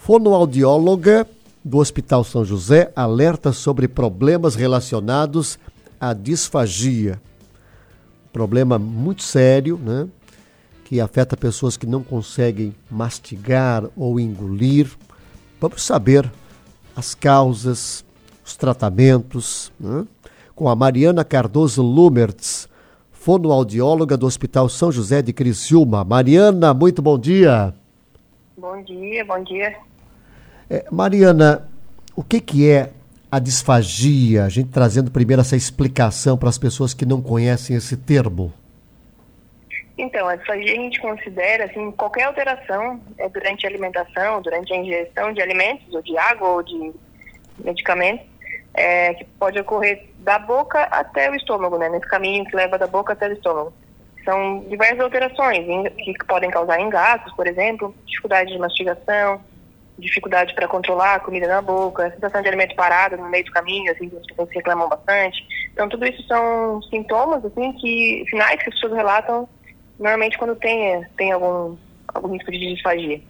Fonoaudióloga do Hospital São José alerta sobre problemas relacionados à disfagia. Problema muito sério, né? Que afeta pessoas que não conseguem mastigar ou engolir. Vamos saber as causas, os tratamentos, né? Com a Mariana Cardoso Lumertz, fonoaudióloga do Hospital São José de Criciúma. Mariana, muito bom dia. Bom dia, bom dia. Mariana, o que é a disfagia? A gente trazendo primeiro essa explicação para as pessoas que não conhecem esse termo. Então, a disfagia a gente considera assim, qualquer alteração durante a alimentação, durante a ingestão de alimentos, ou de água, ou de medicamentos, que pode ocorrer da boca até o estômago, né? Nesse caminho que leva da boca até o estômago. São diversas alterações que podem causar engasgos, por exemplo, dificuldade de mastigação, dificuldade para controlar a comida na boca, sensação de alimento parado no meio do caminho, assim, que as pessoas reclamam bastante. Então, tudo isso são sintomas, assim, sinais que as pessoas relatam normalmente quando tem algum risco de disfagia.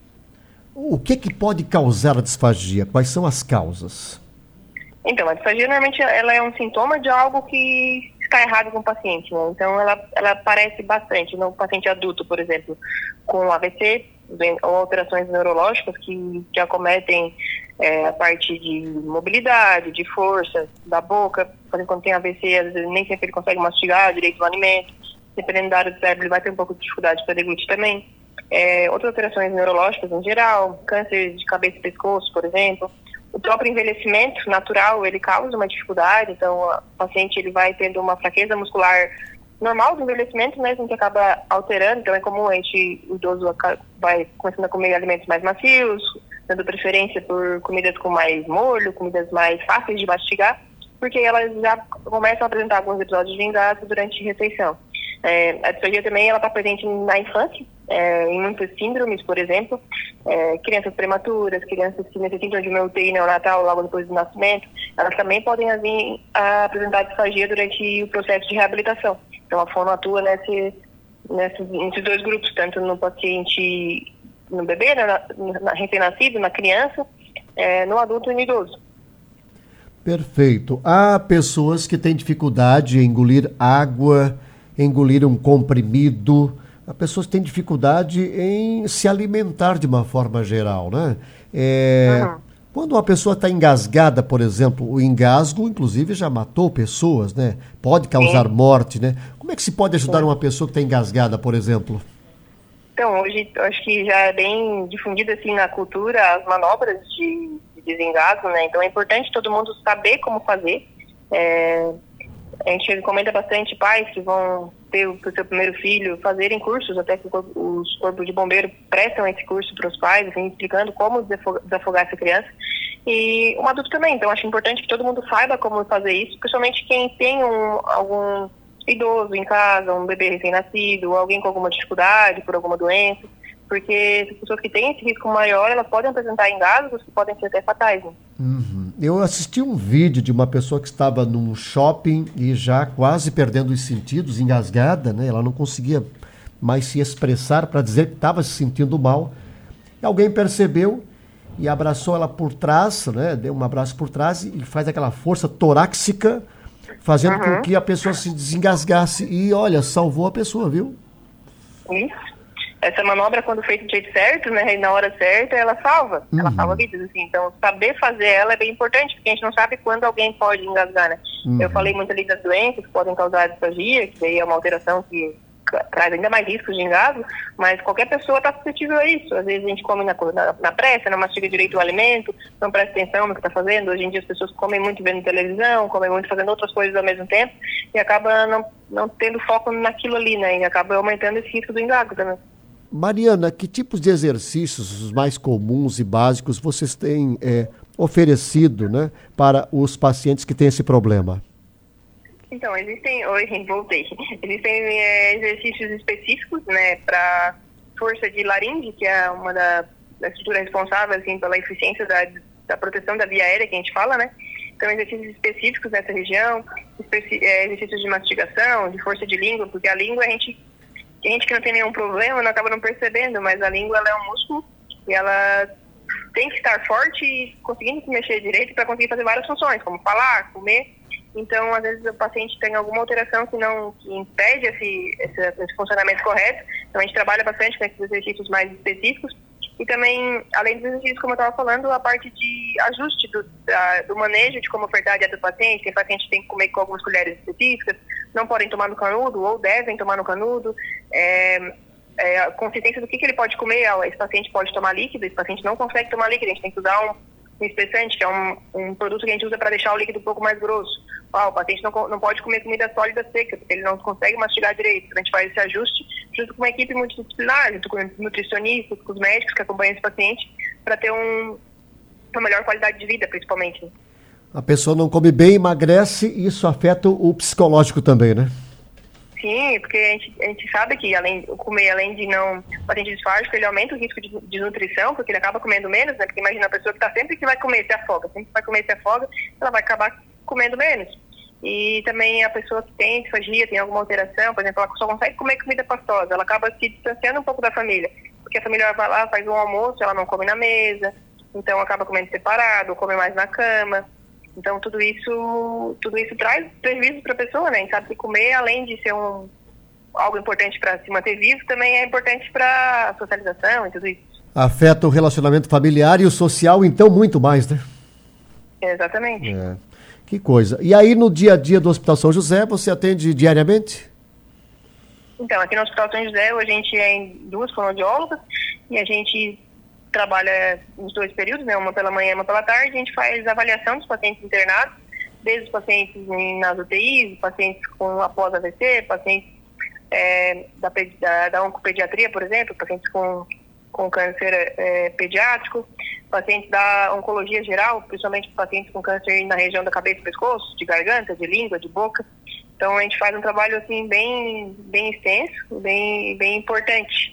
O que pode causar a disfagia? Quais são as causas? Então, a disfagia normalmente ela é um sintoma de algo que está errado com o paciente, né? Então, ela aparece bastante no paciente adulto, por exemplo, com AVC, ou alterações neurológicas que acometem a parte de mobilidade, de força da boca. Por exemplo, quando tem AVC, às vezes nem sempre ele consegue mastigar direito o alimento. Dependendo da área do cérebro, ele vai ter um pouco de dificuldade para deglutir também. Outras alterações neurológicas em geral, câncer de cabeça e pescoço, por exemplo. O próprio envelhecimento natural, ele causa uma dificuldade, então o paciente ele vai tendo uma fraqueza muscular normal do envelhecimento mesmo, que acaba alterando. Então é comum o idoso vai começando a comer alimentos mais macios, dando preferência por comidas com mais molho, comidas mais fáceis de mastigar, porque elas já começam a apresentar alguns episódios de engasgo durante a refeição. A disfagia também está presente na infância, em muitas síndromes, por exemplo, crianças prematuras, crianças que necessitam de uma UTI neonatal logo depois do nascimento, elas também podem vir a apresentar disfagia durante o processo de reabilitação. Então a fono atua nesses dois grupos, tanto no paciente, no bebê, na recém-nascido, na criança, no adulto e no idoso. Perfeito. Há pessoas que têm dificuldade em engolir água, engolir um comprimido. Há pessoas que têm dificuldade em se alimentar de uma forma geral, né? Quando uma pessoa está engasgada, por exemplo, o engasgo, inclusive, já matou pessoas, né? Pode causar morte, né? Como é que se pode ajudar uma pessoa que está engasgada, por exemplo? Então, hoje, eu acho que já é bem difundido, assim, na cultura, as manobras de desengasgo, né? Então, é importante todo mundo saber como fazer. A gente recomenda bastante pais que vão ter o seu primeiro filho fazerem cursos, até que os corpos de bombeiro prestam esse curso para os pais, assim, explicando como desafogar essa criança. E um adulto também, então acho importante que todo mundo saiba como fazer isso, principalmente quem tem algum idoso em casa, um bebê recém-nascido, ou alguém com alguma dificuldade por alguma doença, porque as pessoas que têm esse risco maior, elas podem apresentar engasgos que podem ser até fatais, né? Eu assisti um vídeo de uma pessoa que estava num shopping e já quase perdendo os sentidos, engasgada, né? Ela não conseguia mais se expressar para dizer que estava se sentindo mal. E alguém percebeu e abraçou ela por trás, né? Deu um abraço por trás e faz aquela força torácica, fazendo com que a pessoa se desengasgasse. E, olha, salvou a pessoa, viu? Isso. Essa manobra, quando feita do jeito certo, né, e na hora certa, ela salva vidas, assim. Então, saber fazer ela é bem importante, porque a gente não sabe quando alguém pode engasgar, né? Eu falei muito ali das doenças que podem causar disfagia, que daí é uma alteração que traz ainda mais riscos de engasgo, mas qualquer pessoa está suscetível a isso. Às vezes a gente come na pressa, não mastiga direito o alimento, não presta atenção no que está fazendo. Hoje em dia as pessoas comem muito vendo televisão, comem muito fazendo outras coisas ao mesmo tempo, e acaba não tendo foco naquilo ali, né? E acaba aumentando esse risco do engasgo também. Mariana, que tipos de exercícios, os mais comuns e básicos, vocês têm oferecido, né, para os pacientes que têm esse problema? Então, existem exercícios específicos, né, para força de laringe, que é uma da estrutura responsável, assim, pela eficiência da proteção da via aérea, que a gente fala, né? Então, exercícios específicos nessa região, exercícios de mastigação, de força de língua, porque a língua a gente que não tem nenhum problema não acaba não percebendo, mas a língua ela é um músculo e ela tem que estar forte e conseguindo se mexer direito para conseguir fazer várias funções, como falar, comer. Então, às vezes, o paciente tem alguma alteração que impede esse funcionamento correto. Então, a gente trabalha bastante com esses exercícios mais específicos. E também, além dos exercícios, como eu estava falando, a parte de ajuste do manejo de como ofertar a dieta do paciente. Tem paciente que tem que comer com algumas colheres específicas, não podem tomar no canudo ou devem tomar no canudo. A consistência do que ele pode comer, esse paciente pode tomar líquido, esse paciente não consegue tomar líquido, a gente tem que usar um espessante, que é um produto que a gente usa para deixar o líquido um pouco mais grosso. O paciente não pode comer comida sólida seca, porque ele não consegue mastigar direito. A gente faz esse ajuste junto com uma equipe multidisciplinar, junto com nutricionistas, com os médicos que acompanham esse paciente, para ter uma melhor qualidade de vida, principalmente. A pessoa não come bem, emagrece, e isso afeta o psicológico também, né? Sim, porque a gente sabe que além de não... O paciente disfágico, ele aumenta o risco de desnutrição, porque ele acaba comendo menos, né? Porque imagina a pessoa que sempre que vai comer, se afoga. Sempre que vai comer, se afoga, ela vai acabar comendo menos. E também a pessoa que tem disfagia, tem alguma alteração, por exemplo, ela só consegue comer comida pastosa, ela acaba se distanciando um pouco da família. Porque a família vai lá, faz um almoço, ela não come na mesa, então acaba comendo separado, ou come mais na cama. Então, tudo isso traz prejuízo para a pessoa, né? A gente sabe que comer, além de ser algo importante para se manter vivo, também é importante para a socialização e tudo isso. Afeta o relacionamento familiar e o social, então, muito mais, né? Exatamente. Que coisa. E aí, no dia a dia do Hospital São José, você atende diariamente? Então, aqui no Hospital São José, a gente é em 2 fonoaudiólogas e a gente trabalha nos 2 períodos, né, uma pela manhã e uma pela tarde. A gente faz avaliação dos pacientes internados, desde os pacientes nas UTIs, pacientes após AVC, pacientes da oncopediatria, por exemplo, pacientes com câncer pediátrico, pacientes da oncologia geral, principalmente pacientes com câncer na região da cabeça e pescoço, de garganta, de língua, de boca. Então, a gente faz um trabalho assim bem extenso, bem importante.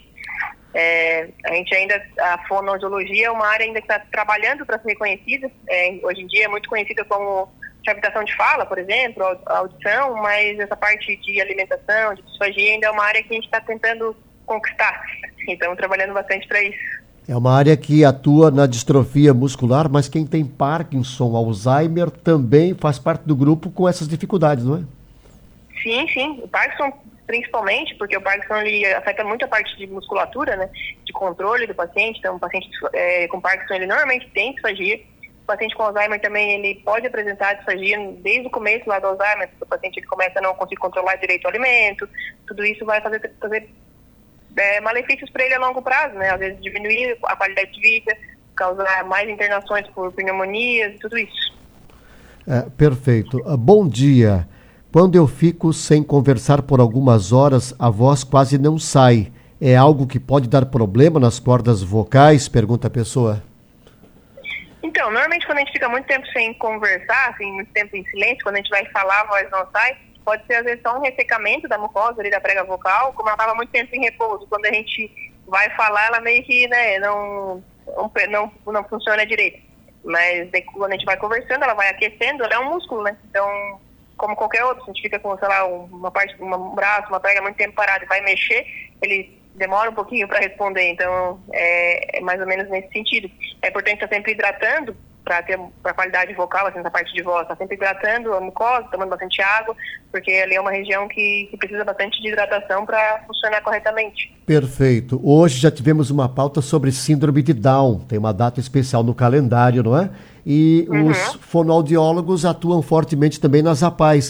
A fonoaudiologia é uma área ainda que está trabalhando para ser reconhecida. Hoje em dia é muito conhecida como reabilitação de fala, por exemplo, a audição, mas essa parte de alimentação, de disfagia, ainda é uma área que a gente está tentando conquistar. Então, trabalhando bastante para isso. É uma área que atua na distrofia muscular, mas quem tem Parkinson, Alzheimer, também faz parte do grupo com essas dificuldades, não é? Sim. O Parkinson, principalmente, porque o Parkinson ele afeta muito a parte de musculatura, né? De controle do paciente. Então, o paciente com Parkinson, ele normalmente tem disfagia. O paciente com Alzheimer também, ele pode apresentar disfagia desde o começo lá do Alzheimer. O paciente ele começa a não conseguir controlar direito o alimento. Tudo isso vai fazer malefícios para ele a longo prazo, né? Às vezes diminuir a qualidade de vida, causar mais internações por pneumonias, tudo isso. Perfeito. Bom dia. Quando eu fico sem conversar por algumas horas, a voz quase não sai. É algo que pode dar problema nas cordas vocais? Pergunta a pessoa. Então, normalmente quando a gente fica muito tempo sem conversar, assim, muito tempo em silêncio, quando a gente vai falar, a voz não sai, pode ser às vezes só um ressecamento da mucosa ali da prega vocal, como ela estava muito tempo em repouso. Quando a gente vai falar, ela meio que, né, não funciona direito. Mas quando a gente vai conversando, ela vai aquecendo, ela é um músculo, né? Então, como qualquer outro, se a gente fica com, sei lá, um braço, uma prega muito tempo parado e vai mexer, ele demora um pouquinho para responder. Então, é mais ou menos nesse sentido. É importante estar sempre hidratando para ter a qualidade vocal, assim, essa parte de voz. Está sempre hidratando a mucosa, tomando bastante água, porque ali é uma região que precisa bastante de hidratação para funcionar corretamente. Perfeito. Hoje já tivemos uma pauta sobre síndrome de Down. Tem uma data especial no calendário, não é? E os fonoaudiólogos atuam fortemente também nas APAES.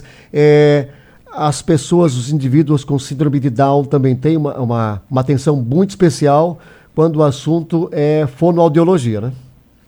As pessoas, os indivíduos com síndrome de Down também têm uma atenção muito especial quando o assunto é fonoaudiologia, né?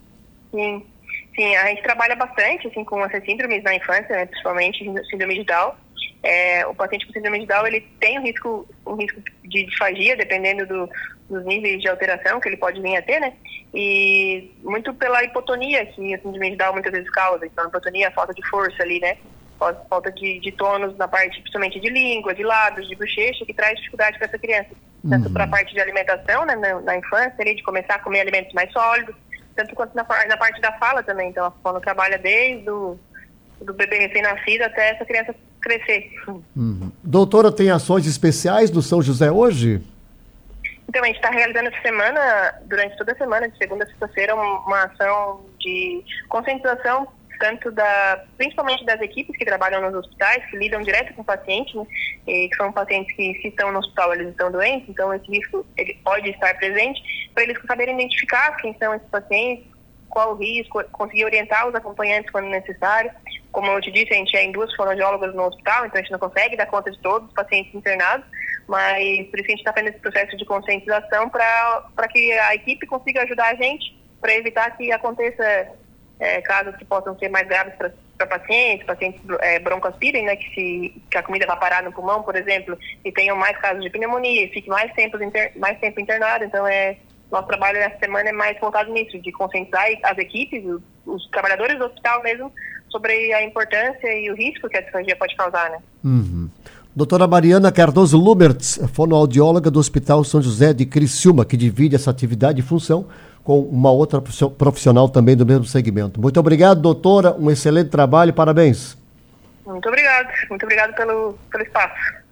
Sim, a gente trabalha bastante assim, com essas síndromes na infância, né, principalmente síndrome de Down. O paciente com síndrome de Down ele tem um risco de disfagia, dependendo dos níveis de alteração que ele pode vir a ter, né? E muito pela hipotonia que a síndrome de Down muitas vezes causa. Então, a hipotonia, a falta de força ali, né? Falta de tônus na parte, principalmente de língua, de lábios, de bochecha, que traz dificuldade para essa criança. Tanto para a parte de alimentação, né, na infância, ali, de começar a comer alimentos mais sólidos, tanto quanto na parte da fala também. Então, a fono trabalha desde do bebê recém-nascido até essa criança crescer. Doutora, tem ações especiais do São José hoje? Então, a gente está realizando essa semana, durante toda a semana, de segunda a sexta-feira, uma ação de conscientização, principalmente das equipes que trabalham nos hospitais, que lidam direto com o paciente, né, e que são pacientes que, se estão no hospital, eles estão doentes, então esse risco ele pode estar presente, para eles saberem identificar quem são esses pacientes, qual o risco, conseguir orientar os acompanhantes quando necessário. Como eu te disse, a gente é em 2 fonoaudiólogas no hospital, então a gente não consegue dar conta de todos os pacientes internados, mas por isso que a gente está fazendo esse processo de conscientização para que a equipe consiga ajudar a gente para evitar que aconteça casos que possam ser mais graves para pacientes broncoaspirem, né, que a comida vai parar no pulmão, por exemplo, e tenham mais casos de pneumonia, e fique mais tempo internado. Então, nosso trabalho nessa semana é mais focado nisso, de conscientizar as equipes, os trabalhadores do hospital mesmo, sobre a importância e o risco que a disfagia pode causar, né? Uhum. Doutora Mariana Cardoso Lubertz, fonoaudióloga do Hospital São José de Criciúma, que divide essa atividade e função com uma outra profissional também do mesmo segmento. Muito obrigado, doutora. Um excelente trabalho. Parabéns. Muito obrigado. Muito obrigado pelo espaço.